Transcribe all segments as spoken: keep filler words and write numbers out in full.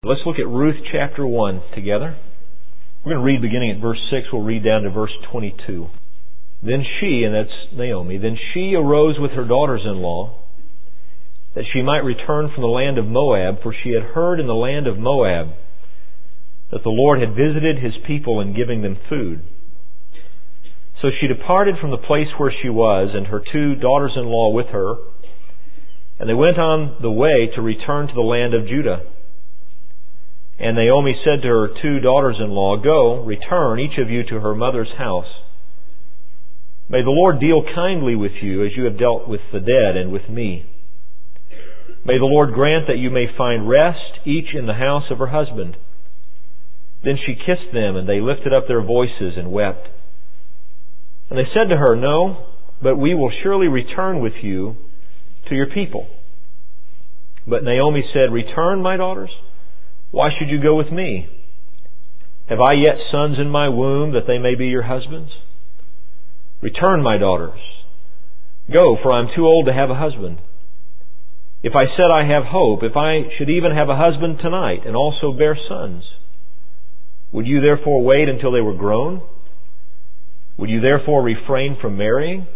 Let's look at Ruth chapter one together. We're going to read beginning at verse six. We'll read down to verse twenty-two. Then she, and that's Naomi, then she arose with her daughters-in-law that she might return from the land of Moab, for she had heard in the land of Moab that the Lord had visited His people in giving them food. So she departed from the place where she was, and her two daughters-in-law with her, and they went on the way to return to the land of Judah. And Naomi said to her two daughters-in-law, Go, return, each of you to her mother's house. May the Lord deal kindly with you as you have dealt with the dead and with me. May the Lord grant that you may find rest, each in the house of her husband. Then she kissed them, and they lifted up their voices and wept. And they said to her, No, but we will surely return with you to your people. But Naomi said, Return, my daughters. Why should you go with me? Have I yet sons in my womb that they may be your husbands? Return, my daughters. Go, for I am too old to have a husband. If I said I have hope, if I should even have a husband tonight and also bear sons, would you therefore wait until they were grown? Would you therefore refrain from marrying?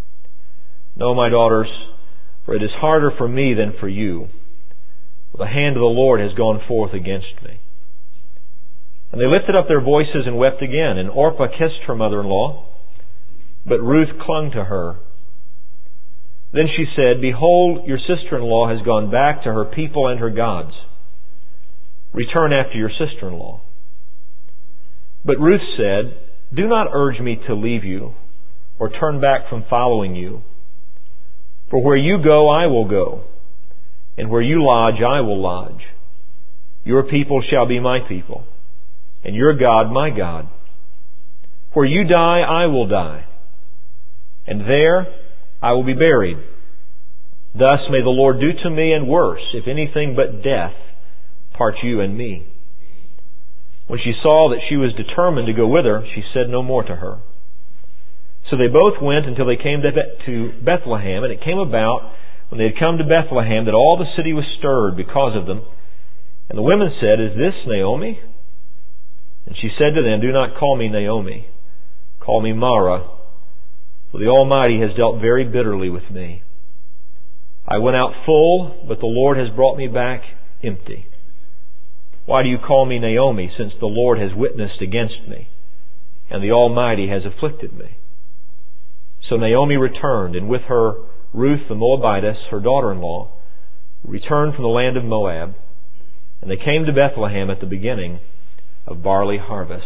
No, my daughters, for it is harder for me than for you. The hand of the Lord has gone forth against me. And they lifted up their voices and wept again. And Orpah kissed her mother-in-law, but Ruth clung to her. Then she said, Behold, your sister-in-law has gone back to her people and her gods. Return after your sister-in-law. But Ruth said, Do not urge me to leave you or turn back from following you. For where you go, I will go. And where you lodge, I will lodge. Your people shall be my people, and your God my God. Where you die, I will die, and there I will be buried. Thus may the Lord do to me and worse, if anything but death part you and me. When she saw that she was determined to go with her, she said no more to her. So they both went until they came to Bethlehem, and it came about, when they had come to Bethlehem, that all the city was stirred because of them. And the women said, Is this Naomi? And she said to them, Do not call me Naomi. Call me Mara, for the Almighty has dealt very bitterly with me. I went out full, but the Lord has brought me back empty. Why do you call me Naomi, since the Lord has witnessed against me, and the Almighty has afflicted me? So Naomi returned, and with her Ruth the Moabitess, her daughter-in-law, returned from the land of Moab, and they came to Bethlehem at the beginning of barley harvest.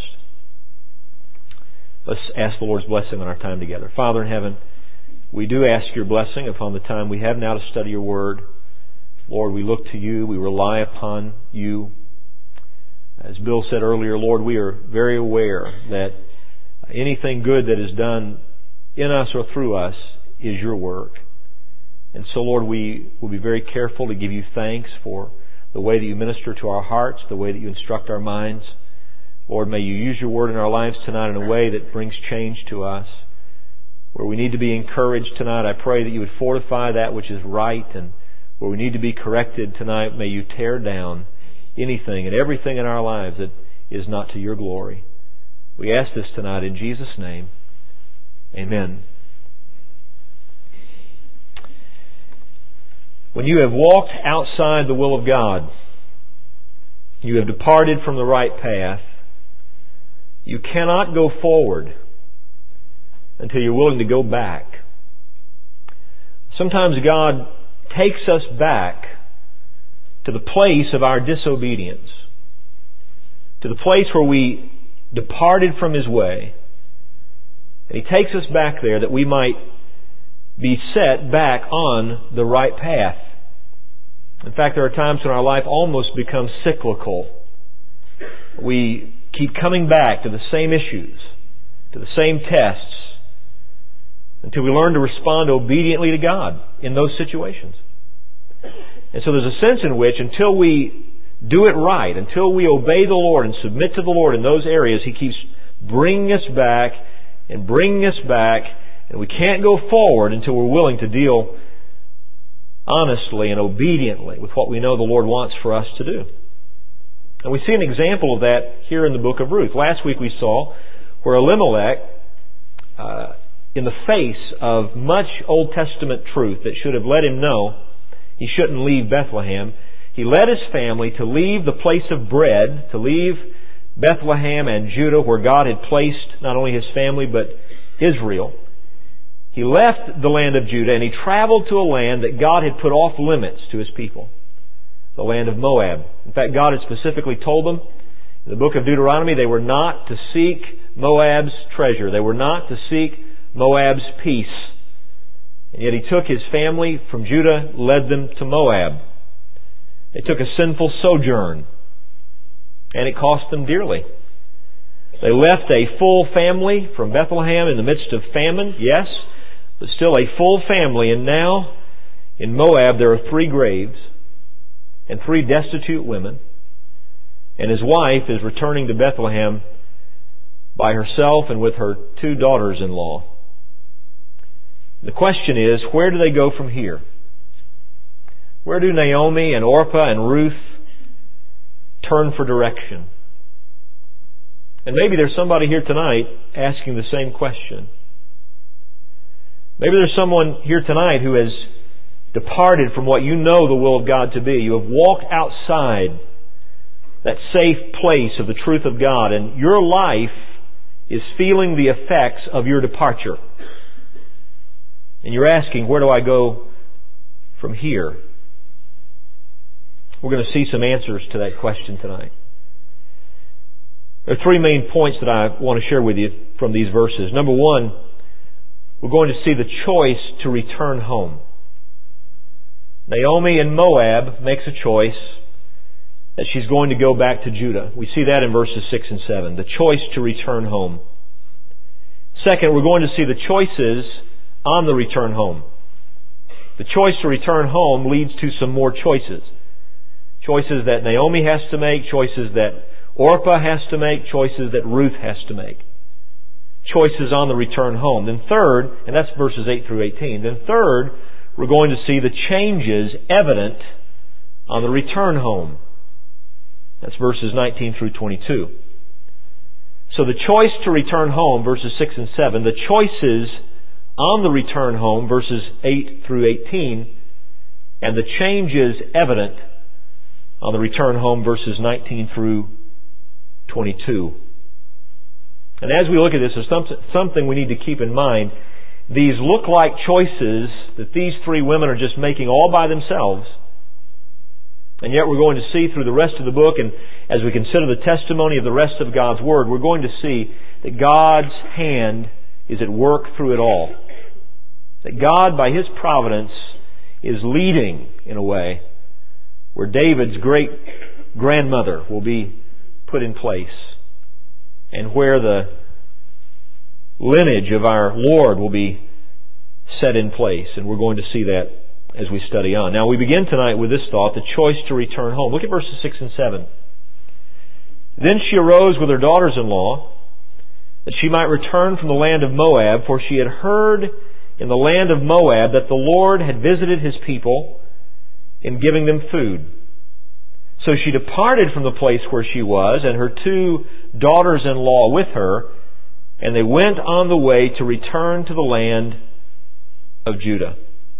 Let's ask the Lord's blessing on our time together. Father in heaven, we do ask your blessing upon the time we have now to study your word. Lord, we look to you. We rely upon you. As Bill said earlier, Lord, we are very aware that anything good that is done in us or through us is your work. And so, Lord, we will be very careful to give you thanks for the way that you minister to our hearts, the way that you instruct our minds. Lord, may you use your word in our lives tonight in a way that brings change to us. Where we need to be encouraged tonight, I pray that you would fortify that which is right. And where we need to be corrected tonight, may you tear down anything and everything in our lives that is not to your glory. We ask this tonight in Jesus' name. Amen. When you have walked outside the will of God, you have departed from the right path, you cannot go forward until you're willing to go back. Sometimes God takes us back to the place of our disobedience, to the place where we departed from His way. And He takes us back there that we might be set back on the right path. In fact, there are times when our life almost becomes cyclical. We keep coming back to the same issues, to the same tests, until we learn to respond obediently to God in those situations. And so there's a sense in which until we do it right, until we obey the Lord and submit to the Lord in those areas, He keeps bringing us back and bringing us back, and we can't go forward until we're willing to deal honestly and obediently with what we know the Lord wants for us to do. And we see an example of that here in the book of Ruth. Last week we saw where Elimelech, uh, in the face of much Old Testament truth that should have let him know he shouldn't leave Bethlehem, he led his family to leave the place of bread, to leave Bethlehem and Judah where God had placed not only his family but Israel. He left the land of Judah and he traveled to a land that God had put off limits to his people. The land of Moab. In fact, God had specifically told them in the book of Deuteronomy they were not to seek Moab's treasure. They were not to seek Moab's peace. And yet He took His family from Judah, led them to Moab. They took a sinful sojourn, and it cost them dearly. They left a full family from Bethlehem in the midst of famine, yes, but still a full family. And now in Moab there are three graves and three destitute women, and his wife is returning to Bethlehem by herself and with her two daughters-in-law. The question is, where do they go from here? Where do Naomi and Orpah and Ruth turn for direction? And maybe there's somebody here tonight asking the same question. Maybe there's someone here tonight who has departed from what you know the will of God to be. You have walked outside that safe place of the truth of God, and your life is feeling the effects of your departure. And you're asking, where do I go from here? We're going to see some answers to that question tonight. There are three main points that I want to share with you from these verses. Number one, we're going to see the choice to return home. Naomi in Moab makes a choice that she's going to go back to Judah. We see that in verses six and seven. The choice to return home. Second, we're going to see the choices on the return home. The choice to return home leads to some more choices. Choices that Naomi has to make, choices that Orpah has to make, choices that Ruth has to make. Choices on the return home. Then third, and that's verses eight through eighteen. Then third, we're going to see the changes evident on the return home. That's verses nineteen through twenty-two. So the choice to return home, verses six and seven, the choices on the return home, verses eight through eighteen, and the changes evident on the return home, verses nineteen through twenty-two. And as we look at this, there's something we need to keep in mind. These look like choices that these three women are just making all by themselves. And yet we're going to see through the rest of the book, and as we consider the testimony of the rest of God's Word, we're going to see that God's hand is at work through it all. That God, by His providence, is leading in a way where David's great grandmother will be put in place, and where the lineage of our Lord will be set in place. And we're going to see that as we study on. Now we begin tonight with this thought, the choice to return home. Look at verses six and seven. Then she arose with her daughters-in-law, that she might return from the land of Moab, for she had heard in the land of Moab that the Lord had visited His people in giving them food. So she departed from the place where she was, and her two daughters-in-law with her, and they went on the way to return to the land of Judah.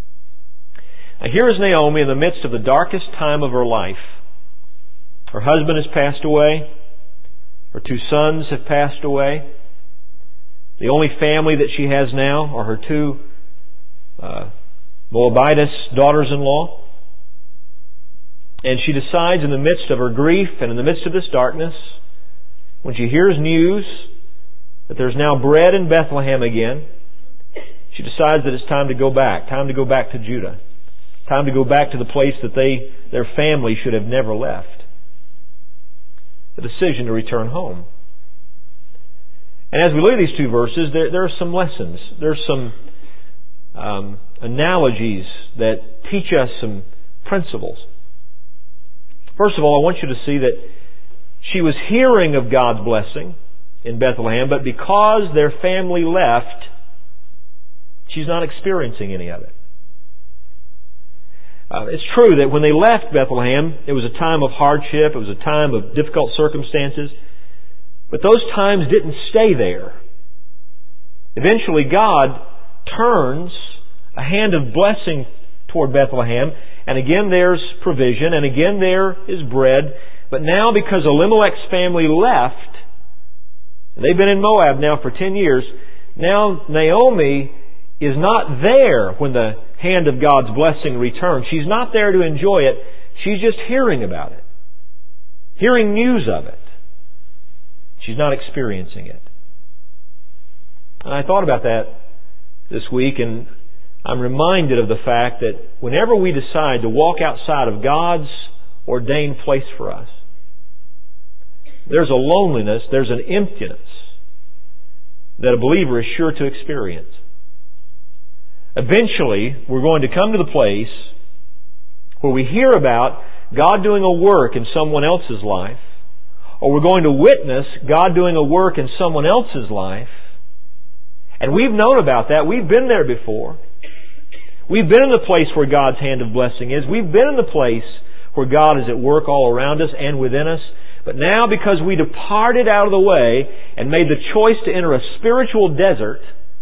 Now here is Naomi in the midst of the darkest time of her life. Her husband has passed away. Her two sons have passed away. The only family that she has now are her two uh, Moabitess daughters-in-law. And she decides in the midst of her grief and in the midst of this darkness, when she hears news that there's now bread in Bethlehem again, she decides that it's time to go back. Time to go back to Judah. Time to go back to the place that they, their family should have never left. The decision to return home. And as we look at these two verses, there, there are some lessons. There's some um, analogies that teach us some principles. First of all, I want you to see that she was hearing of God's blessing in Bethlehem, but because their family left, she's not experiencing any of it. Uh, it's true that when they left Bethlehem, it was a time of hardship, it was a time of difficult circumstances, but those times didn't stay there. Eventually God turns a hand of blessing toward Bethlehem, and again there's provision, and again there is bread, but now because Elimelech's family left, and they've been in Moab now for ten years, now Naomi is not there when the hand of God's blessing returns. She's not there to enjoy it. She's just hearing about it. Hearing news of it. She's not experiencing it. And I thought about that this week, and I'm reminded of the fact that whenever we decide to walk outside of God's ordained place for us, there's a loneliness, there's an emptiness that a believer is sure to experience. Eventually, we're going to come to the place where we hear about God doing a work in someone else's life, or we're going to witness God doing a work in someone else's life, and we've known about that. We've been there before. We've been in the place where God's hand of blessing is. We've been in the place where God is at work all around us and within us. But now, because we departed out of the way and made the choice to enter a spiritual desert,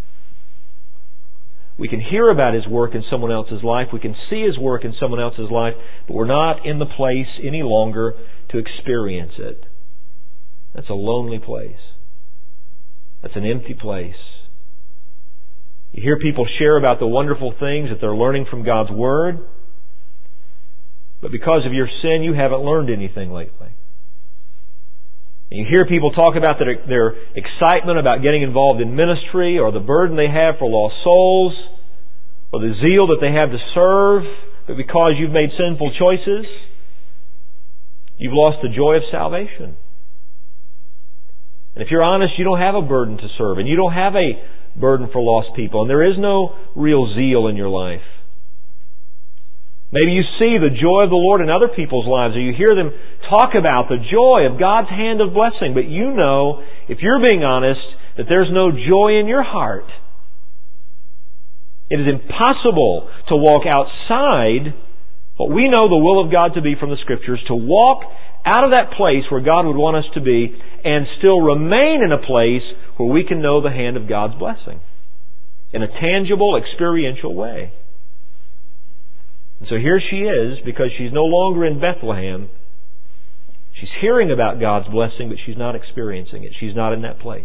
we can hear about His work in someone else's life. We can see His work in someone else's life, but we're not in the place any longer to experience it. That's a lonely place. That's an empty place. You hear people share about the wonderful things that they're learning from God's Word, but because of your sin, you haven't learned anything lately. And you hear people talk about their, their excitement about getting involved in ministry, or the burden they have for lost souls, or the zeal that they have to serve, but because you've made sinful choices, you've lost the joy of salvation. And if you're honest, you don't have a burden to serve, and you don't have a burden for lost people, and there is no real zeal in your life. Maybe you see the joy of the Lord in other people's lives, or you hear them talk about the joy of God's hand of blessing, but you know, if you're being honest, that there's no joy in your heart. It is impossible to walk outside what we know the will of God to be from the Scriptures, to walk out of that place where God would want us to be, and still remain in a place where we can know the hand of God's blessing in a tangible, experiential way. And so here she is, because she's no longer in Bethlehem. She's hearing about God's blessing, but she's not experiencing it. She's not in that place.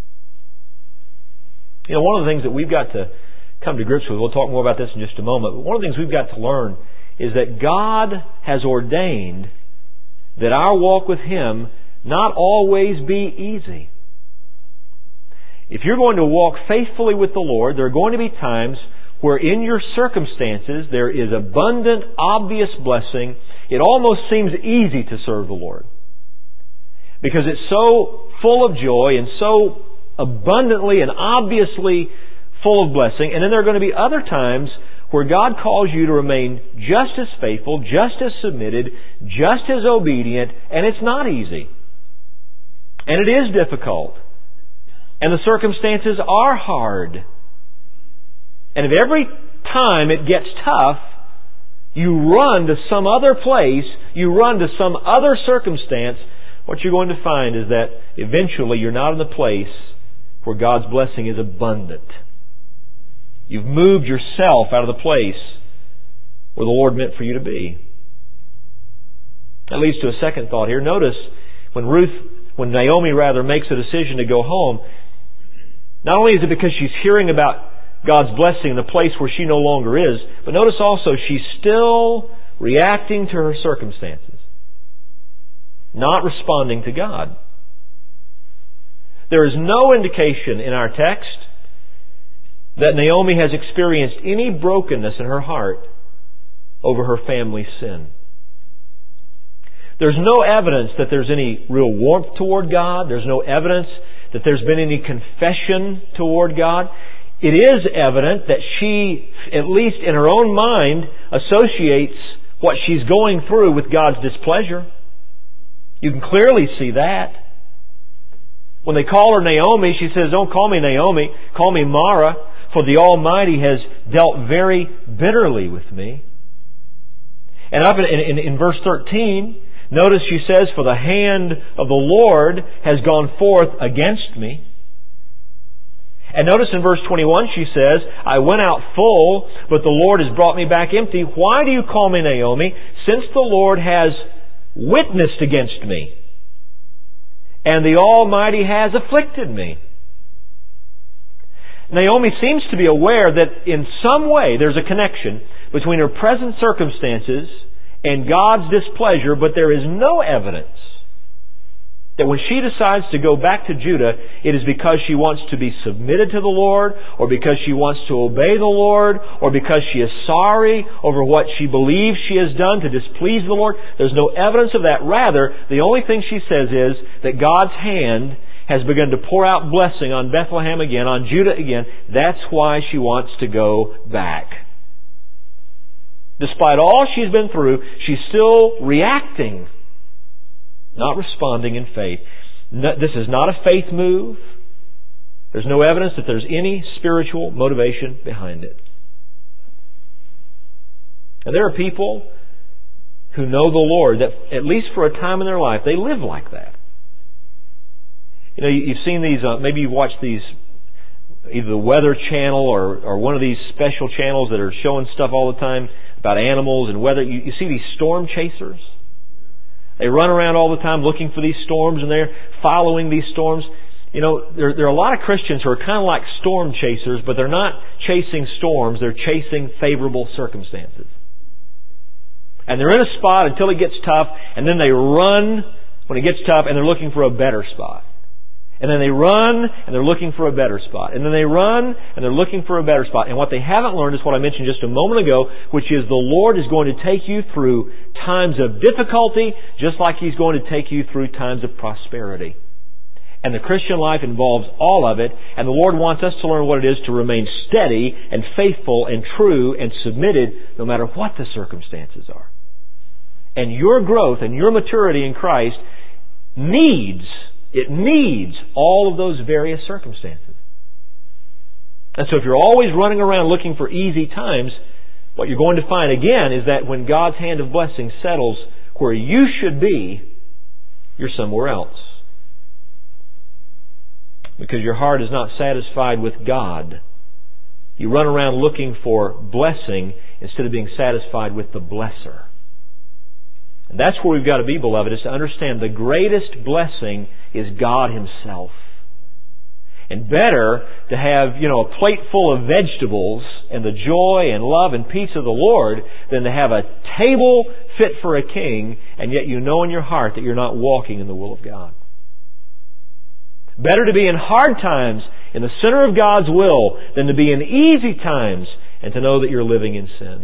You know, one of the things that we've got to come to grips with, we'll talk more about this in just a moment, but one of the things we've got to learn is that God has ordained that our walk with Him not always be easy. If you're going to walk faithfully with the Lord, there are going to be times where in your circumstances there is abundant, obvious blessing. It almost seems easy to serve the Lord, because it's so full of joy and so abundantly and obviously full of blessing. And then there are going to be other times where God calls you to remain just as faithful, just as submitted, just as obedient, and it's not easy. And it is difficult. And the circumstances are hard. And if every time it gets tough, you run to some other place, you run to some other circumstance, what you're going to find is that eventually you're not in the place where God's blessing is abundant. You've moved yourself out of the place where the Lord meant for you to be. That leads to a second thought here. Notice when Ruth, when Naomi rather makes a decision to go home, not only is it because she's hearing about God's blessing in the place where she no longer is, but notice also she's still reacting to her circumstances, not responding to God. There is no indication in our text that Naomi has experienced any brokenness in her heart over her family's sin. There's no evidence that there's any real warmth toward God. There's no evidence that there's been any confession toward God. It is evident that she, at least in her own mind, associates what she's going through with God's displeasure. You can clearly see that. When they call her Naomi, she says, "Don't call me Naomi, call me Mara, for the Almighty has dealt very bitterly with me." And up in, in, in verse thirteen, notice she says, "For the hand of the Lord has gone forth against me." And notice in verse twenty-one she says, "I went out full, but the Lord has brought me back empty. Why do you call me Naomi, since the Lord has witnessed against me, and the Almighty has afflicted me?" Naomi seems to be aware that in some way there's a connection between her present circumstances and God's displeasure, but there is no evidence that when she decides to go back to Judah, it is because she wants to be submitted to the Lord, or because she wants to obey the Lord, or because she is sorry over what she believes she has done to displease the Lord. There's no evidence of that. Rather, the only thing she says is that God's hand has begun to pour out blessing on Bethlehem again, on Judah again. That's why she wants to go back. Despite all she's been through, she's still reacting, not responding in faith. No, this is not a faith move. There's no evidence that there's any spiritual motivation behind it. And there are people who know the Lord that, at least for a time in their life, they live like that. You know, you've seen these, uh, maybe you've watched these, either the Weather Channel or, or one of these special channels that are showing stuff all the time about animals and weather. You, you see these storm chasers. They run around all the time looking for these storms, and they're following these storms. You know, there, there are a lot of Christians who are kind of like storm chasers, but they're not chasing storms. They're chasing favorable circumstances. And they're in a spot until it gets tough, and then they run when it gets tough, and they're looking for a better spot. And then they run, and they're looking for a better spot. And then they run, and they're looking for a better spot. And what they haven't learned is what I mentioned just a moment ago, which is the Lord is going to take you through times of difficulty, just like He's going to take you through times of prosperity. And the Christian life involves all of it, and the Lord wants us to learn what it is to remain steady and faithful and true and submitted no matter what the circumstances are. And your growth and your maturity in Christ needs It needs all of those various circumstances. And so if you're always running around looking for easy times, what you're going to find again is that when God's hand of blessing settles where you should be, you're somewhere else. Because your heart is not satisfied with God. You run around looking for blessing instead of being satisfied with the blesser. And that's where we've got to be, beloved, is to understand the greatest blessing is God Himself. And better to have, you know, a plate full of vegetables and the joy and love and peace of the Lord than to have a table fit for a king, and yet you know in your heart that you're not walking in the will of God. Better to be in hard times in the center of God's will than to be in easy times and to know that you're living in sin.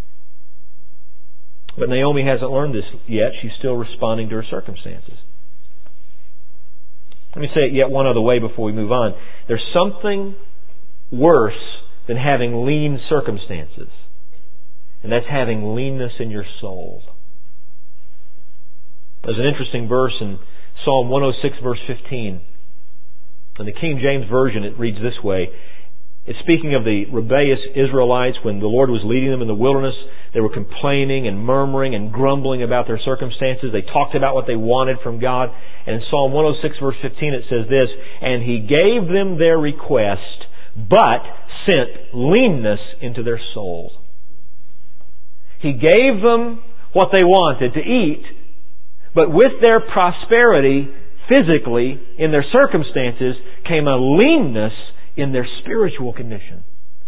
But Naomi hasn't learned this yet. She's still responding to her circumstances. Let me say it yet one other way before we move on. There's something worse than having lean circumstances. And that's having leanness in your soul. There's an interesting verse in Psalm one oh six, verse fifteen. In the King James Version, it reads this way. It's speaking of the rebellious Israelites when the Lord was leading them in the wilderness. They were complaining and murmuring and grumbling about their circumstances. They talked about what they wanted from God. And in Psalm one oh six, verse fifteen, it says this, "And He gave them their request, but sent leanness into their soul." He gave them what they wanted to eat, but with their prosperity, physically, in their circumstances, came a leanness in their spiritual condition.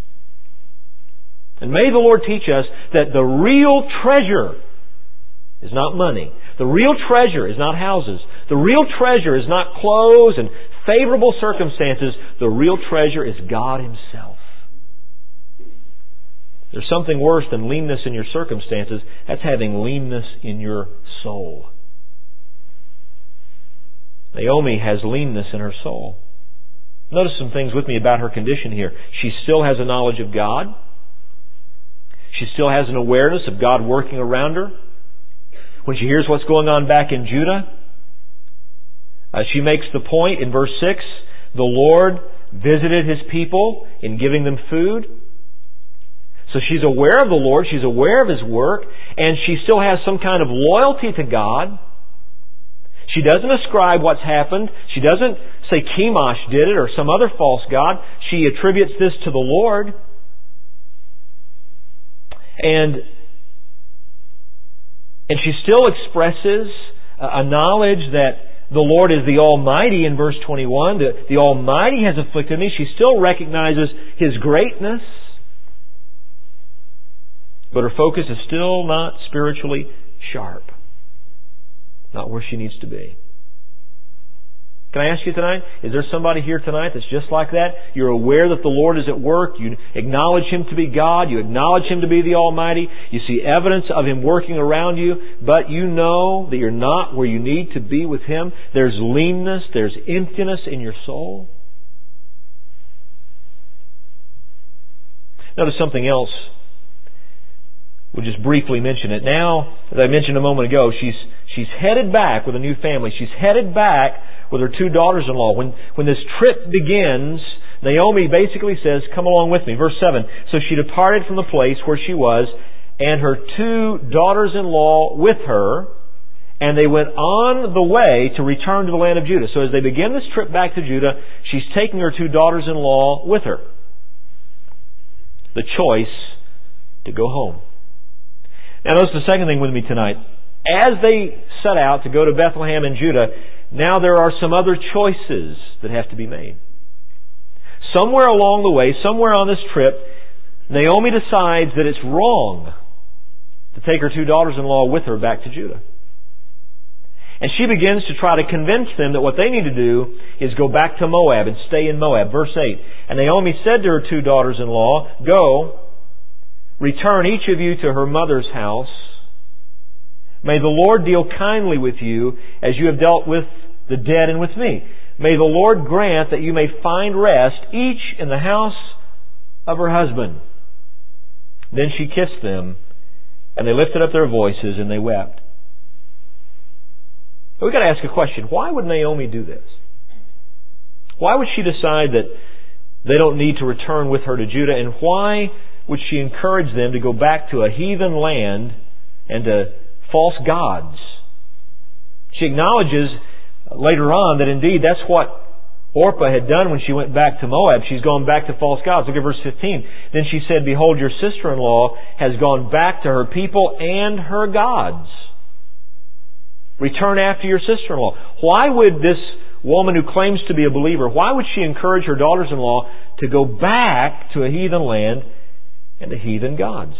And may the Lord teach us that the real treasure is not money. The real treasure is not houses. The real treasure is not clothes and favorable circumstances. The real treasure is God Himself. There's something worse than leanness in your circumstances. That's having leanness in your soul. Naomi has leanness in her soul. Notice some things with me about her condition here. She still has a knowledge of God. She still has an awareness of God working around her. When she hears what's going on back in Judah, uh, she makes the point in verse six, the Lord visited His people in giving them food. So she's aware of the Lord, she's aware of His work, and she still has some kind of loyalty to God. She doesn't ascribe what's happened. She doesn't say Chemosh did it or some other false god. She attributes this to the Lord. And, and she still expresses a knowledge that the Lord is the Almighty in verse twenty-one. The, the Almighty has afflicted me. She still recognizes His greatness. But her focus is still not spiritually sharp. Not where she needs to be. Can I ask you tonight, is there somebody here tonight that's just like that? You're aware that the Lord is at work. You acknowledge Him to be God. You acknowledge Him to be the Almighty. You see evidence of Him working around you, but you know that you're not where you need to be with Him. There's leanness. There's emptiness in your soul. Notice something else. We'll just briefly mention it. Now, as I mentioned a moment ago, she's she's headed back with a new family. She's headed back with her two daughters-in-law. When when this trip begins, Naomi basically says, "Come along with me." Verse seven. So she departed from the place where she was, and her two daughters-in-law with her, and they went on the way to return to the land of Judah. So as they begin this trip back to Judah, she's taking her two daughters-in-law with her. The choice to go home. Now notice the second thing with me tonight. As they set out to go to Bethlehem and Judah, now there are some other choices that have to be made. Somewhere along the way, somewhere on this trip, Naomi decides that it's wrong to take her two daughters-in-law with her back to Judah. And she begins to try to convince them that what they need to do is go back to Moab and stay in Moab. Verse eight. And Naomi said to her two daughters-in-law, "Go, return each of you to her mother's house. May the Lord deal kindly with you as you have dealt with the dead and with me. May the Lord grant that you may find rest, each in the house of her husband." Then she kissed them, and they lifted up their voices and they wept. But we've got to ask a question. Why would Naomi do this? Why would she decide that they don't need to return with her to Judah? And why would she encourage them to go back to a heathen land and to false gods? She acknowledges later on that indeed that's what Orpah had done when she went back to Moab. She's gone back to false gods. Look at verse fifteen. Then she said, "Behold, your sister-in-law has gone back to her people and her gods. Return after your sister-in-law." Why would this woman who claims to be a believer, why would she encourage her daughters-in-law to go back to a heathen land and to heathen gods?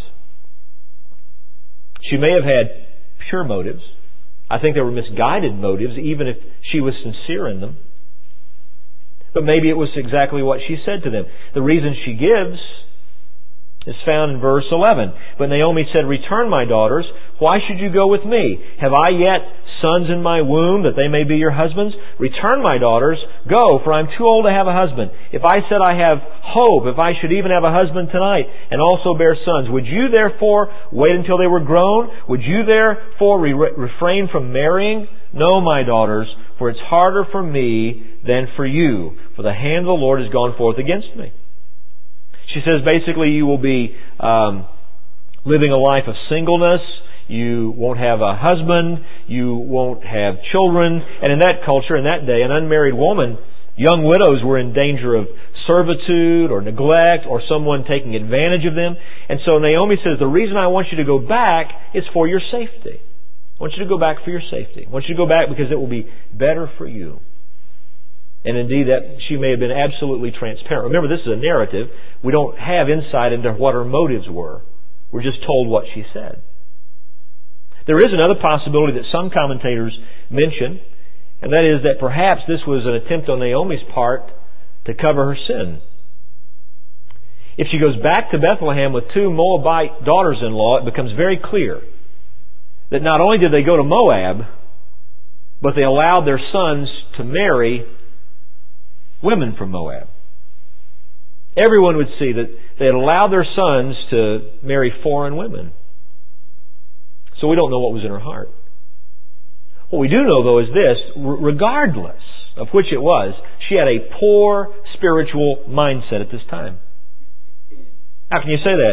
She may have had pure motives. I think they were misguided motives, even if she was sincere in them. But maybe it was exactly what she said to them. The reason she gives is found in verse eleven. But Naomi said, "Return, my daughters. Why should you go with me? Have I yet sons in my womb that they may be your husbands? Return, my daughters. Go, for I am too old to have a husband. If I said I have hope, if I should even have a husband tonight and also bear sons, would you therefore wait until they were grown? Would you therefore re- refrain from marrying? No, my daughters, for it's harder for me than for you, for the hand of the Lord has gone forth against me." She says basically you will be um, living a life of singleness. You won't have a husband. You won't have children. And in that culture, in that day, an unmarried woman, young widows were in danger of servitude or neglect or someone taking advantage of them. And so Naomi says, the reason I want you to go back is for your safety. I want you to go back for your safety. I want you to go back because it will be better for you. And indeed, that she may have been absolutely transparent. Remember, this is a narrative. We don't have insight into what her motives were. We're just told what she said. There is another possibility that some commentators mention, and that is that perhaps this was an attempt on Naomi's part to cover her sin. If she goes back to Bethlehem with two Moabite daughters-in-law, it becomes very clear that not only did they go to Moab, but they allowed their sons to marry women from Moab. Everyone would see that they had allowed their sons to marry foreign women. So we don't know what was in her heart. What we do know, though, is this: regardless of which it was, she had a poor spiritual mindset at this time. How can you say that?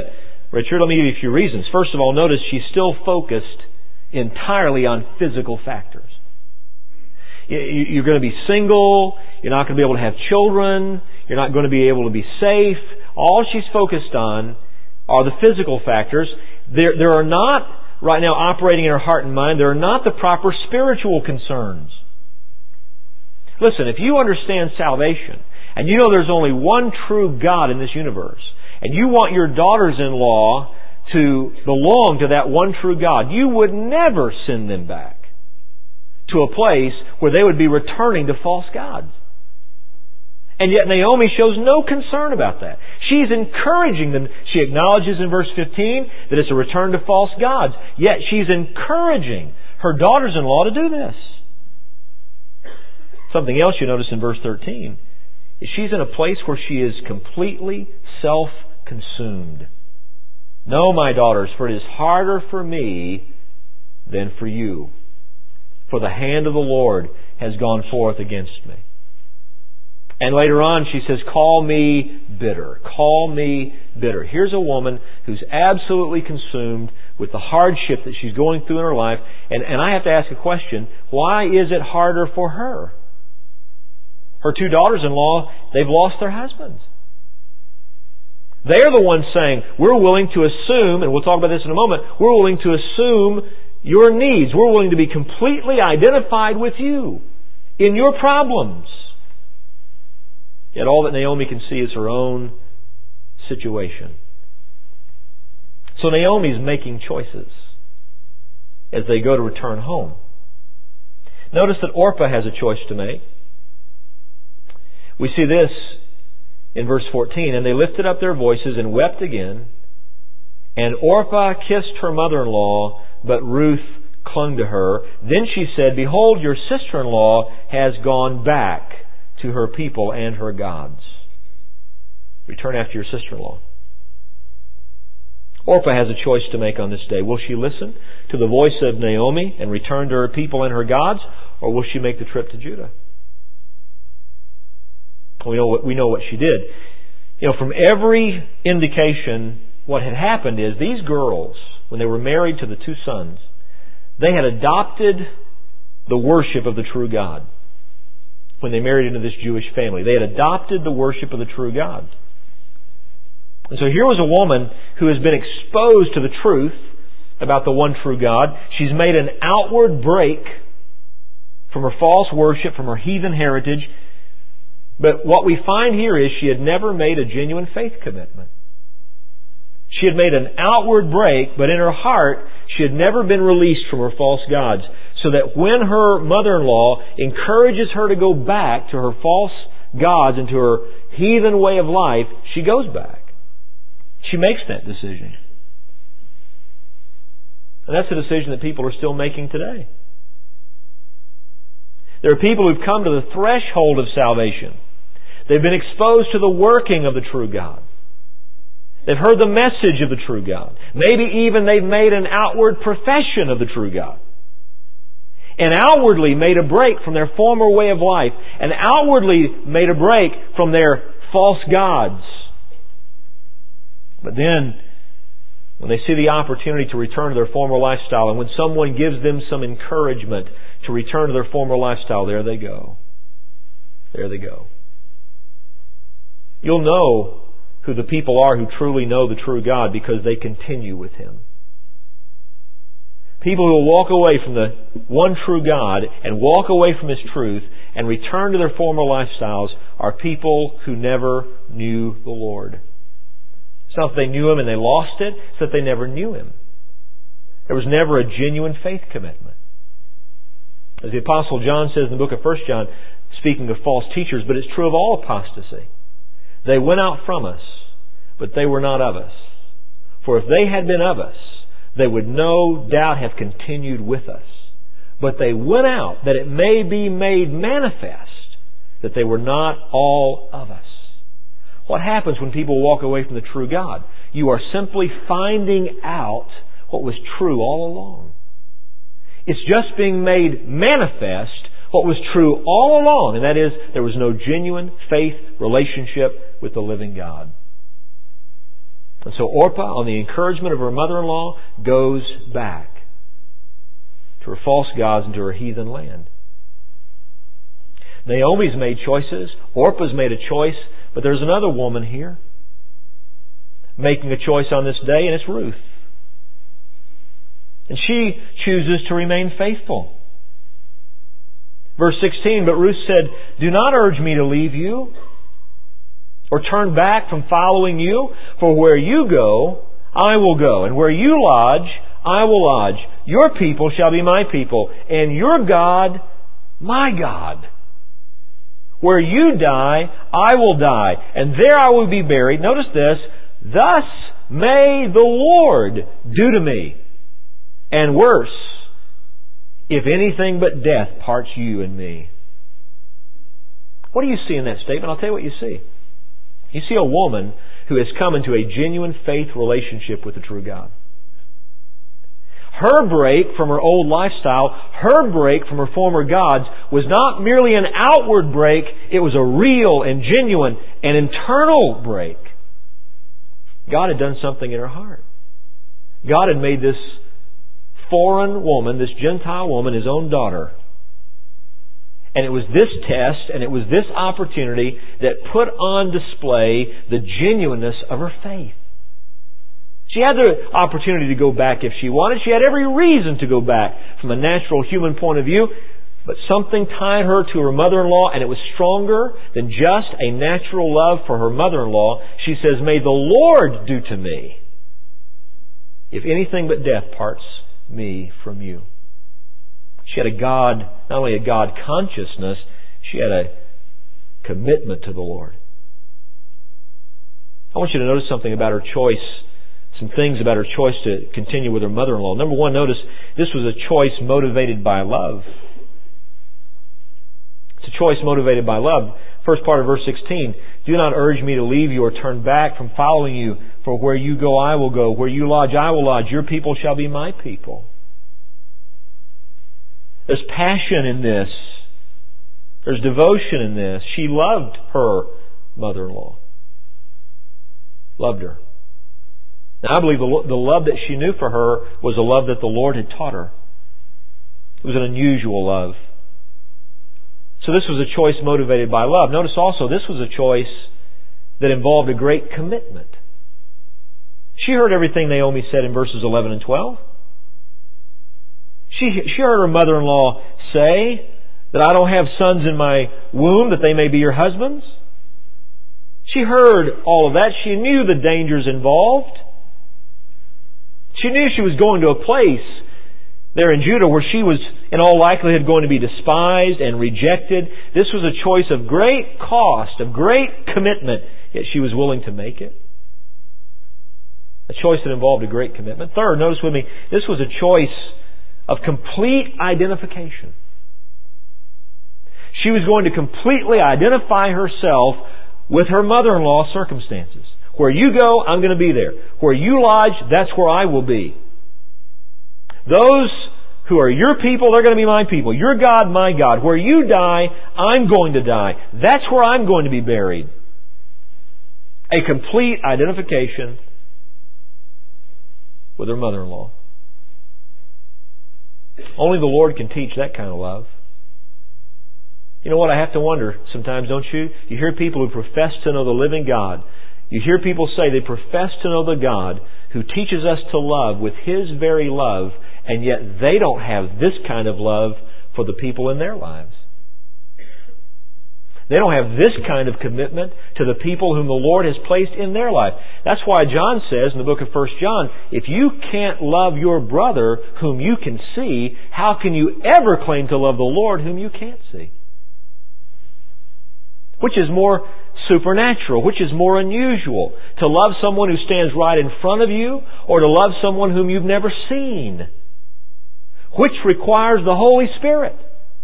Richard, let me give you a few reasons. First of all, notice she's still focused entirely on physical factors. You're going to be single. You're not going to be able to have children. You're not going to be able to be safe. All she's focused on are the physical factors. There, there are not, right now, operating in her heart and mind, there are not the proper spiritual concerns. Listen, if you understand salvation, and you know there's only one true God in this universe, and you want your daughters-in-law to belong to that one true God, you would never send them back to a place where they would be returning to false gods. And yet Naomi shows no concern about that. She's encouraging them. She acknowledges in verse fifteen that it's a return to false gods. Yet she's encouraging her daughters-in-law to do this. Something else you notice in verse thirteen is she's in a place where she is completely self-consumed. No, my daughters, for it is harder for me than for you. For the hand of the Lord has gone forth against me. And later on she says, call me bitter. Call me bitter. Here's a woman who's absolutely consumed with the hardship that she's going through in her life. And, and I have to ask a question. Why is it harder for her? Her two daughters-in-law, they've lost their husbands. They're the ones saying, we're willing to assume, and we'll talk about this in a moment, we're willing to assume your needs. We're willing to be completely identified with you in your problems. Yet all that Naomi can see is her own situation. So Naomi's making choices as they go to return home. Notice that Orpah has a choice to make. We see this in verse fourteen. And they lifted up their voices and wept again. And Orpah kissed her mother-in-law, but Ruth clung to her. Then she said, behold, your sister-in-law has gone back to her people and her gods. Return after your sister-in-law. Orpah has a choice to make on this day. Will she listen to the voice of Naomi and return to her people and her gods, or will she make the trip to Judah? We know what, we know what she did. You know, from every indication, what had happened is these girls, when they were married to the two sons, they had adopted the worship of the true God. When they married into this Jewish family, they had adopted the worship of the true God. And so here was a woman who has been exposed to the truth about the one true God. She's made an outward break from her false worship, from her heathen heritage. But what we find here is she had never made a genuine faith commitment. She had made an outward break, but in her heart, she had never been released from her false gods. So that when her mother-in-law encourages her to go back to her false gods and to her heathen way of life, she goes back. She makes that decision. And that's a decision that people are still making today. There are people who've come to the threshold of salvation. They've been exposed to the working of the true God. They've heard the message of the true God. Maybe even they've made an outward profession of the true God. And outwardly made a break from their former way of life. And outwardly made a break from their false gods. But then, when they see the opportunity to return to their former lifestyle, and when someone gives them some encouragement to return to their former lifestyle, there they go. There they go. You'll know who the people are who truly know the true God because they continue with Him. People who will walk away from the one true God and walk away from His truth and return to their former lifestyles are people who never knew the Lord. It's not that they knew Him and they lost it, it's that they never knew Him. There was never a genuine faith commitment. As the Apostle John says in the book of First John, speaking of false teachers, but it's true of all apostasy. They went out from us, but they were not of us. For if they had been of us, they would no doubt have continued with us. But they went out that it may be made manifest that they were not all of us. What happens when people walk away from the true God? You are simply finding out what was true all along. It's just being made manifest what was true all along, and that is there was no genuine faith relationship with the living God. And so Orpah, on the encouragement of her mother-in-law, goes back to her false gods and to her heathen land. Naomi's made choices. Orpah's made a choice. But there's another woman here making a choice on this day, and it's Ruth. And she chooses to remain faithful. Verse sixteen, but Ruth said, do not urge me to leave you or turn back from following you, for where you go, I will go, and where you lodge, I will lodge. Your people shall be my people, and your God, my God. Where you die, I will die, and there I will be buried. Notice this, thus may the Lord do to me, and worse, if anything but death parts you and me. What do you see in that statement? I'll tell you what you see. You see a woman who has come into a genuine faith relationship with the true God. Her break from her old lifestyle, her break from her former gods, was not merely an outward break, it was a real and genuine and internal break. God had done something in her heart. God had made this foreign woman, this Gentile woman, His own daughter. And it was this test and it was this opportunity that put on display the genuineness of her faith. She had the opportunity to go back if she wanted. She had every reason to go back from a natural human point of view. But something tied her to her mother-in-law, and it was stronger than just a natural love for her mother-in-law. She says, may the Lord do to me if anything but death parts me from you. She had a God, not only a God consciousness, she had a commitment to the Lord. I want you to notice something about her choice, some things about her choice to continue with her mother-in-law. Number one, notice this was a choice motivated by love. It's a choice motivated by love. First part of verse sixteen, do not urge me to leave you or turn back from following you, for where you go I will go, where you lodge I will lodge, your people shall be my people. There's passion in this. There's devotion in this. She loved her mother-in-law. Loved her. Now I believe the, the love that she knew for her was a love that the Lord had taught her. It was an unusual love. So this was a choice motivated by love. Notice also this was a choice that involved a great commitment. She heard everything Naomi said in verses eleven and twelve. She, she heard her mother-in-law say that I don't have sons in my womb, that they may be your husbands. She heard all of that. She knew the dangers involved. She knew she was going to a place there in Judah where she was in all likelihood going to be despised and rejected. This was a choice of great cost, of great commitment, yet she was willing to make it. A choice that involved a great commitment. Third, notice with me, this was a choice of complete identification. She was going to completely identify herself with her mother-in-law's circumstances. Where you go, I'm going to be there. Where you lodge, that's where I will be. Those who are your people, they're going to be my people. Your God, my God. Where you die, I'm going to die. That's where I'm going to be buried. A complete identification with her mother-in-law. Only the Lord can teach that kind of love. You know what, I have to wonder sometimes, don't you? You hear people who profess to know the living God. You hear people say they profess to know the God who teaches us to love with His very love, and yet they don't have this kind of love for the people in their lives. They don't have this kind of commitment to the people whom the Lord has placed in their life. That's why John says in the book of First John, if you can't love your brother whom you can see, how can you ever claim to love the Lord whom you can't see? Which is more supernatural? Which is more unusual? To love someone who stands right in front of you, or to love someone whom you've never seen? Which requires the Holy Spirit?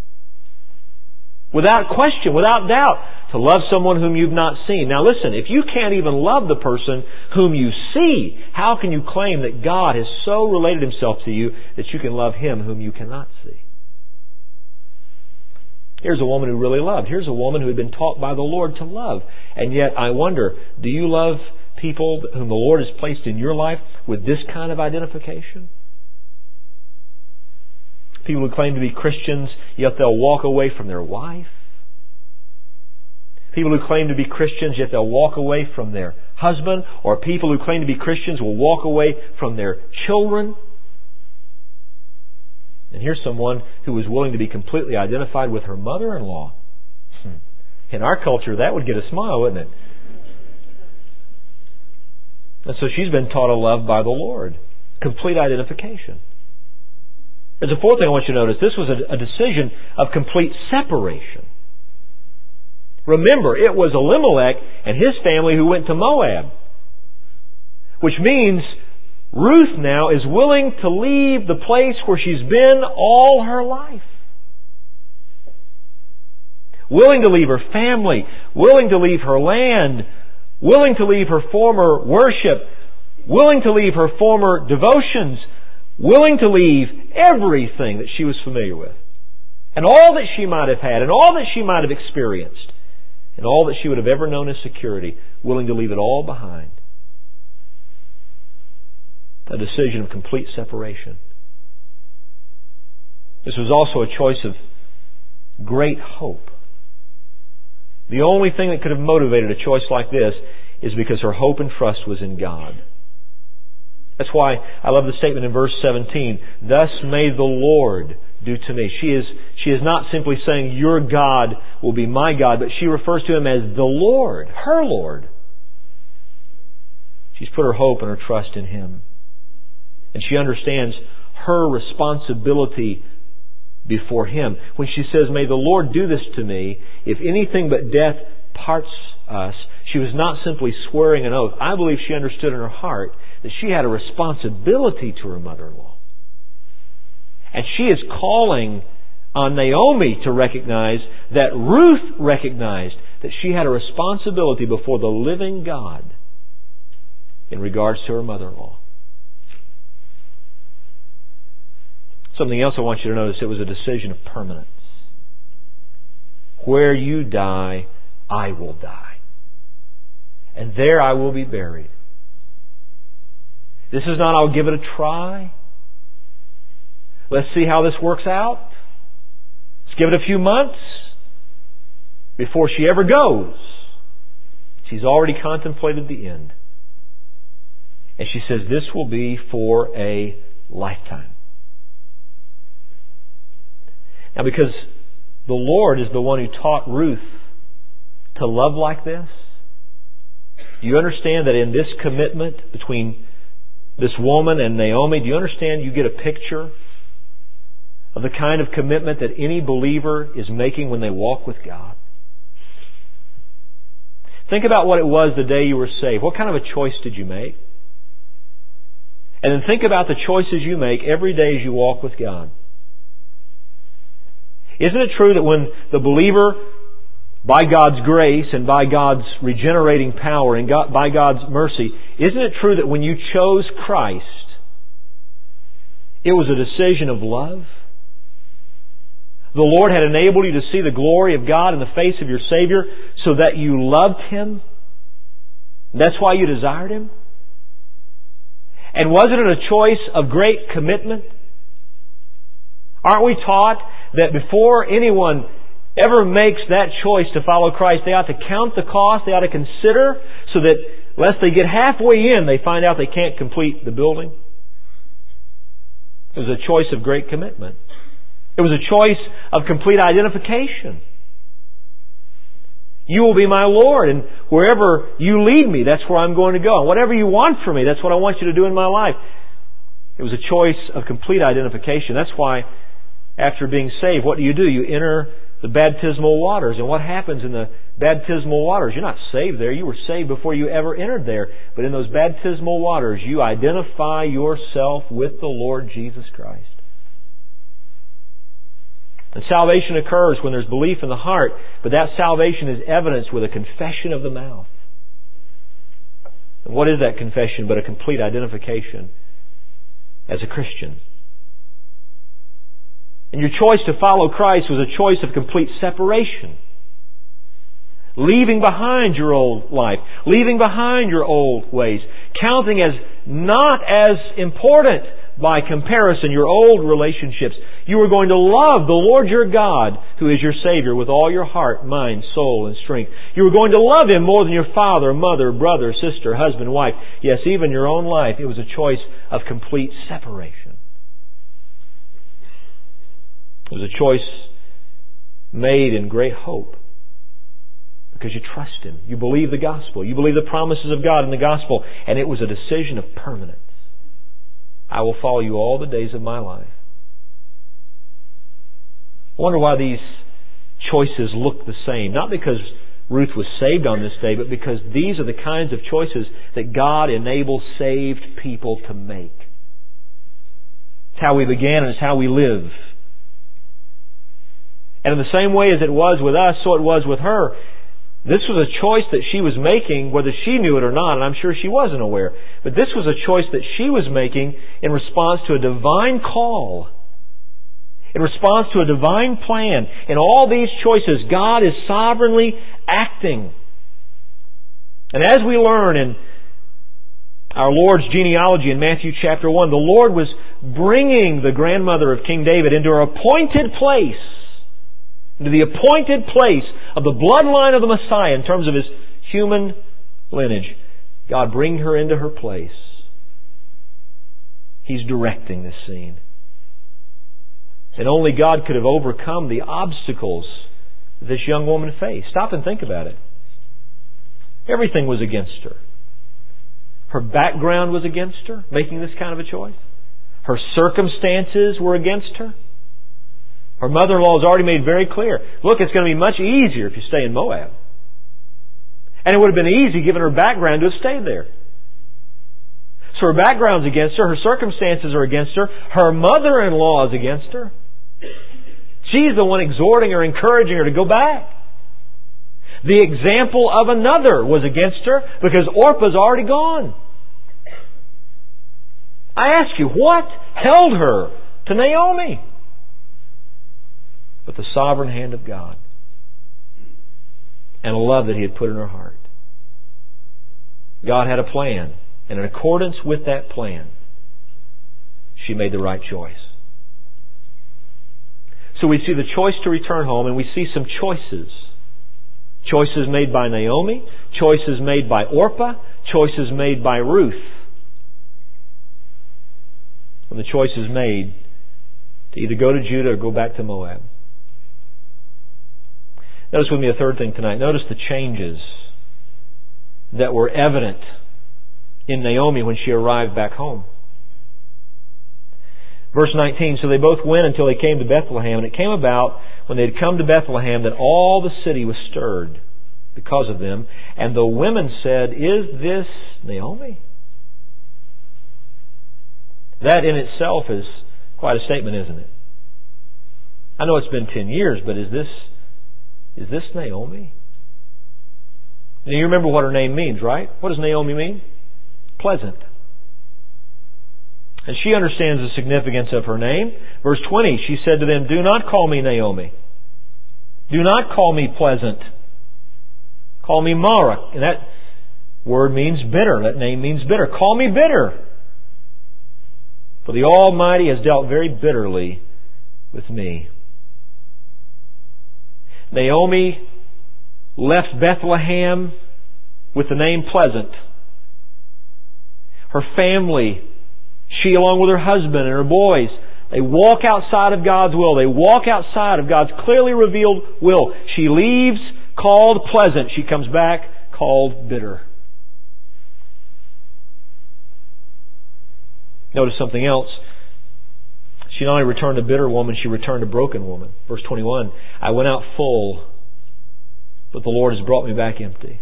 Without question, without doubt, to love someone whom you've not seen. Now listen, if you can't even love the person whom you see, how can you claim that God has so related Himself to you that you can love Him whom you cannot see? Here's a woman who really loved. Here's a woman who had been taught by the Lord to love. And yet, I wonder, do you love people whom the Lord has placed in your life with this kind of identification? People who claim to be Christians, yet they'll walk away from their wife. People who claim to be Christians, yet they'll walk away from their husband. Or people who claim to be Christians will walk away from their children. And here's someone who was willing to be completely identified with her mother-in-law. In our culture, that would get a smile, wouldn't it? And so she's been taught a love by the Lord. Complete identification. There's a fourth thing I want you to notice. This was a, a decision of complete separation. Remember, it was Elimelech and his family who went to Moab. Which means Ruth now is willing to leave the place where she's been all her life. Willing to leave her family. Willing to leave her land. Willing to leave her former worship. Willing to leave her former devotions. Willing to leave everything that she was familiar with. And all that she might have had. And all that she might have experienced. And all that she would have ever known as security. Willing to leave it all behind. A decision of complete separation. This was also a choice of great hope. The only thing that could have motivated a choice like this is because her hope and trust was in God. That's why I love the statement in verse seventeen, "Thus may the Lord do to me." She is, she is not simply saying, "Your God will be my God," but she refers to Him as the Lord, her Lord. She's put her hope and her trust in Him. And she understands her responsibility before Him. When she says, "May the Lord do this to me, if anything but death parts us," she was not simply swearing an oath. I believe she understood in her heart that she had a responsibility to her mother-in-law. And she is calling on Naomi to recognize that Ruth recognized that she had a responsibility before the living God in regards to her mother-in-law. Something else I want you to notice, it was a decision of permanence. Where you die, I will die. And there I will be buried. This is not, I'll give it a try. Let's see how this works out. Let's give it a few months before she ever goes. She's already contemplated the end. And she says this will be for a lifetime. Now, because the Lord is the one who taught Ruth to love like this, do you understand that in this commitment between this woman and Naomi, do you understand you get a picture of the kind of commitment that any believer is making when they walk with God? Think about what it was the day you were saved. What kind of a choice did you make? And then think about the choices you make every day as you walk with God. Isn't it true that when the believer, by God's grace and by God's regenerating power and God, by God's mercy, isn't it true that when you chose Christ, it was a decision of love? The Lord had enabled you to see the glory of God in the face of your Savior so that you loved Him. That's why you desired Him. And wasn't it a choice of great commitment? Aren't we taught that before anyone ever makes that choice to follow Christ, they ought to count the cost, they ought to consider, so that lest they get halfway in, they find out they can't complete the building? It was a choice of great commitment. It was a choice of complete identification. You will be my Lord, and wherever you lead me, that's where I'm going to go. And whatever you want from me, that's what I want you to do in my life. It was a choice of complete identification. That's why after being saved, what do you do? You enter the baptismal waters. And what happens in the baptismal waters? You're not saved there. You were saved before you ever entered there. But in those baptismal waters, you identify yourself with the Lord Jesus Christ. And salvation occurs when there's belief in the heart, but that salvation is evidenced with a confession of the mouth. And what is that confession but a complete identification as a Christian? And your choice to follow Christ was a choice of complete separation. leaving behind your old life, leaving behind your old ways, counting as not as important by comparison your old relationships. You are going to love the Lord your God, who is your Savior, with all your heart, mind, soul, and strength. You are going to love Him more than your father, mother, brother, sister, husband, wife. Yes, even your own life. It was a choice of complete separation. It was a choice made in great hope. Because you trust Him. You believe the gospel. You believe the promises of God in the gospel. And it was a decision of permanence. I will follow you all the days of my life. I wonder why these choices look the same. Not because Ruth was saved on this day, but because these are the kinds of choices that God enables saved people to make. It's how we began and it's how we live. And in the same way as it was with us, so it was with her. This was a choice that she was making, whether she knew it or not, and I'm sure she wasn't aware. But this was a choice that she was making in response to a divine call. In response to a divine plan. In all these choices, God is sovereignly acting. And as we learn in our Lord's genealogy in Matthew chapter one, the Lord was bringing the grandmother of King David into her appointed place. Into the appointed place of the bloodline of the Messiah in terms of His human lineage. God bring her into her place. He's directing this scene. And only God could have overcome the obstacles that this young woman faced. Stop and think about it. Everything was against her. Her background was against her, making this kind of a choice. Her circumstances were against her. Her mother-in-law has already made very clear, look, it's going to be much easier if you stay in Moab. And it would have been easy, given her background, to have stayed there. So her background's against her, her circumstances are against her, her mother-in-law is against her. She's the one exhorting her, encouraging her to go back. The example of another was against her because Orpah's already gone. I ask you, what held her to Naomi? But the sovereign hand of God and a love that He had put in her heart. God had a plan, and in accordance with that plan, she made the right choice. So we see the choice to return home, and we see some choices. Choices made by Naomi, choices made by Orpah, choices made by Ruth. When the choice is made to either go to Judah or go back to Moab. Notice with me a third thing tonight. Notice the changes that were evident in Naomi when she arrived back home. Verse nineteen, so they both went until they came to Bethlehem, and it came about when they had come to Bethlehem that all the city was stirred because of them, and the women said, is this Naomi? That in itself is quite a statement, isn't it? I know it's been ten years, but is this Is this Naomi? Now you remember what her name means, right? What does Naomi mean? Pleasant. And she understands the significance of her name. Verse twenty, she said to them, do not call me Naomi. Do not call me pleasant. Call me Mara. And that word means bitter. That name means bitter. Call me bitter. For the Almighty has dealt very bitterly with me. Naomi left Bethlehem with the name Pleasant. Her family, she along with her husband and her boys, they walk outside of God's will. They walk outside of God's clearly revealed will. She leaves called pleasant. She comes back called bitter. Notice something else. She not only returned a bitter woman, she returned a broken woman. Verse twenty-one, I went out full, but the Lord has brought me back empty.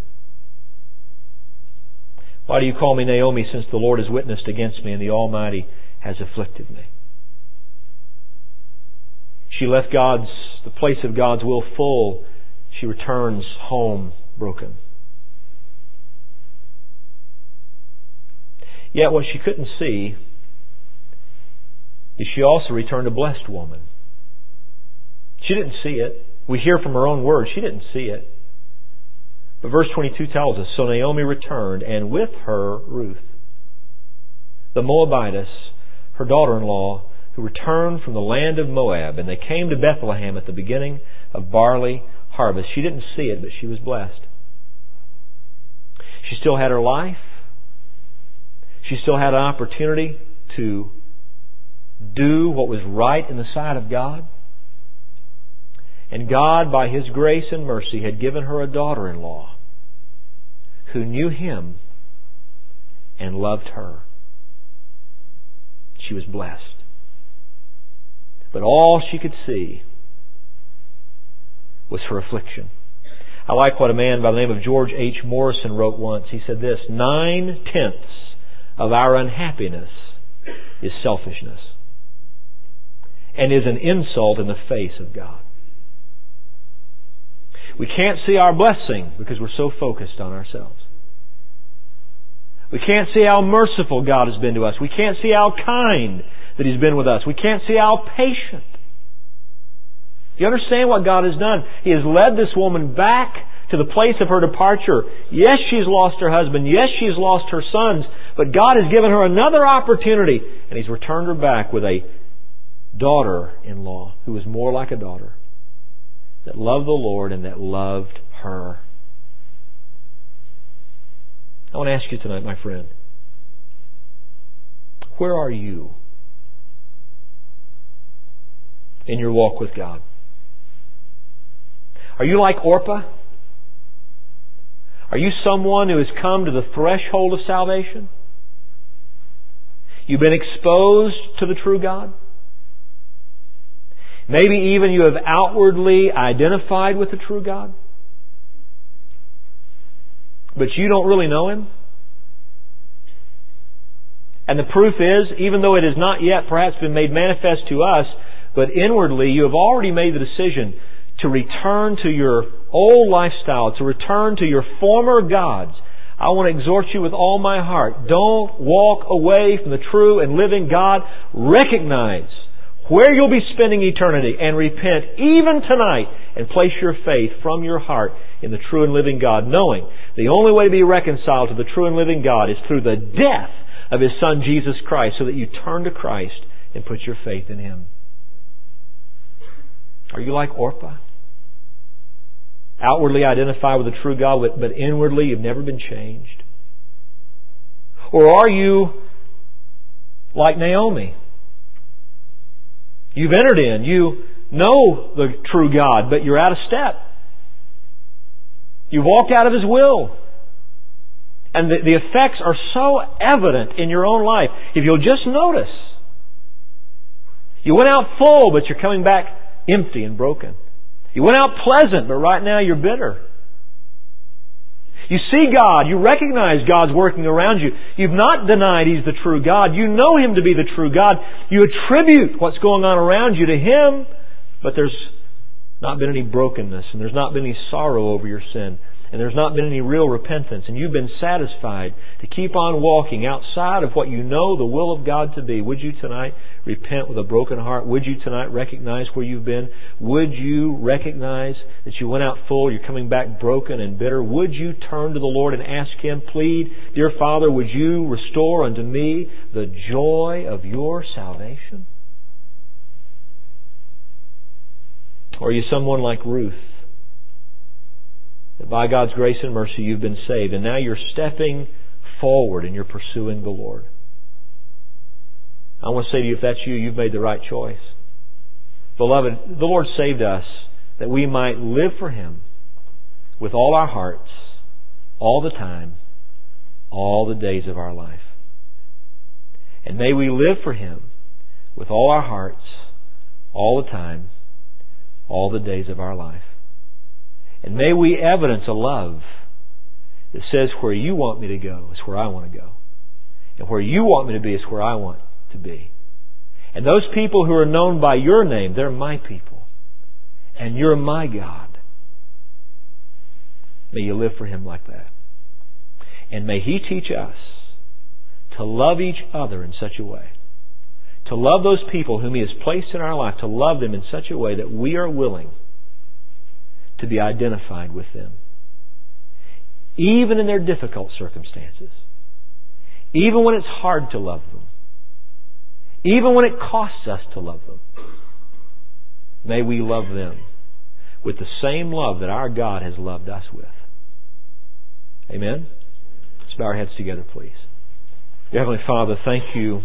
Why do you call me Naomi, since the Lord has witnessed against me and the Almighty has afflicted me? She left God's, the place of God's will full. She returns home broken. Yet what she couldn't see is she also returned a blessed woman. She didn't see it. We hear from her own words, she didn't see it. But verse twenty-two tells us, so Naomi returned, and with her Ruth, the Moabitess, her daughter-in-law, who returned from the land of Moab. And they came to Bethlehem at the beginning of barley harvest. She didn't see it, but she was blessed. She still had her life. She still had an opportunity to do what was right in the sight of God. And God, by His grace and mercy, had given her a daughter-in-law who knew Him and loved her. She was blessed. But all she could see was her affliction. I like what a man by the name of George H. Morrison wrote once. He said this, nine-tenths of our unhappiness is selfishness and is an insult in the face of God. We can't see our blessing because we're so focused on ourselves. We can't see how merciful God has been to us. We can't see how kind that He's been with us. We can't see how patient. You understand what God has done? He has led this woman back to the place of her departure. Yes, she's lost her husband. Yes, she's lost her sons. But God has given her another opportunity. And He's returned her back with a daughter-in-law who was more like a daughter, that loved the Lord and that loved her. I want to ask you tonight, my friend, where are you in your walk with God? Are you like Orpah? Are you someone who has come to the threshold of salvation? You've been exposed to the true God? Maybe even you have outwardly identified with the true God, but you don't really know Him? And the proof is, even though it has not yet perhaps been made manifest to us, but inwardly you have already made the decision to return to your old lifestyle, to return to your former gods. I want to exhort you with all my heart. Don't walk away from the true and living God. Recognize where you'll be spending eternity and repent even tonight and place your faith from your heart in the true and living God, knowing the only way to be reconciled to the true and living God is through the death of His Son Jesus Christ, so that you turn to Christ and put your faith in Him. Are you like Orpah? Outwardly identify with the true God, but inwardly you've never been changed? Or are you like Naomi? You've entered in, you know the true God, but you're out of step. You've walked out of His will. And the, the effects are so evident in your own life. If you'll just notice, you went out full, but you're coming back empty and broken. You went out pleasant, but right now you're bitter. You see God. You recognize God's working around you. You've not denied He's the true God. You know Him to be the true God. You attribute what's going on around you to Him, but there's not been any brokenness, and there's not been any sorrow over your sin, and there's not been any real repentance, and you've been satisfied to keep on walking outside of what you know the will of God to be. Would you tonight repent with a broken heart? Would you tonight recognize where you've been? Would you recognize that you went out full, you're coming back broken and bitter? Would you turn to the Lord and ask Him, plead, dear Father, would you restore unto me the joy of your salvation? Or are you someone like Ruth, that by God's grace and mercy you've been saved, and now you're stepping forward and you're pursuing the Lord? I want to say to you, if that's you, you've made the right choice. Beloved, the Lord saved us that we might live for Him with all our hearts, all the time, all the days of our life. And may we live for Him with all our hearts, all the time, all the days of our life. And may we evidence a love that says, where you want me to go is where I want to go. And where you want me to be is where I want to be. And those people who are known by your name, they're my people. And you're my God. May you live for Him like that. And may He teach us to love each other in such a way, to love those people whom He has placed in our life, to love them in such a way that we are willing to be identified with them. even in their difficult circumstances, even when it's hard to love them, even when it costs us to love them. May we love them with the same love that our God has loved us with. Amen? Let's bow our heads together, please. Dear Heavenly Father, thank You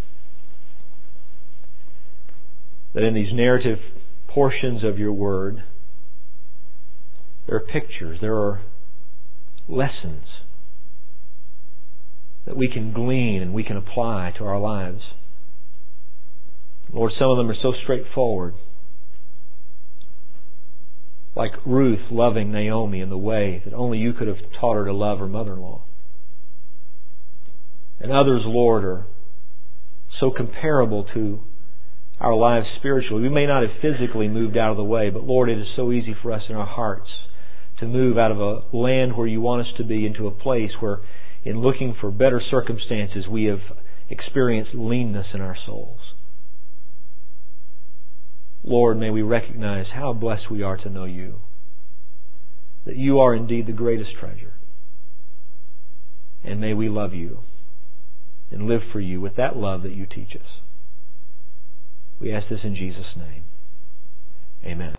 that in these narrative portions of Your Word, there are pictures, there are lessons that we can glean and we can apply to our lives. Lord, some of them are so straightforward. Like Ruth loving Naomi in the way that only You could have taught her to love her mother-in-law. And others, Lord, are so comparable to our lives spiritually. We may not have physically moved out of the way, but Lord, it is so easy for us in our hearts to move out of a land where You want us to be into a place where, in looking for better circumstances, we have experienced leanness in our souls. Lord, may we recognize how blessed we are to know You, that You are indeed the greatest treasure. And may we love You and live for You with that love that You teach us. We ask this in Jesus' name. Amen.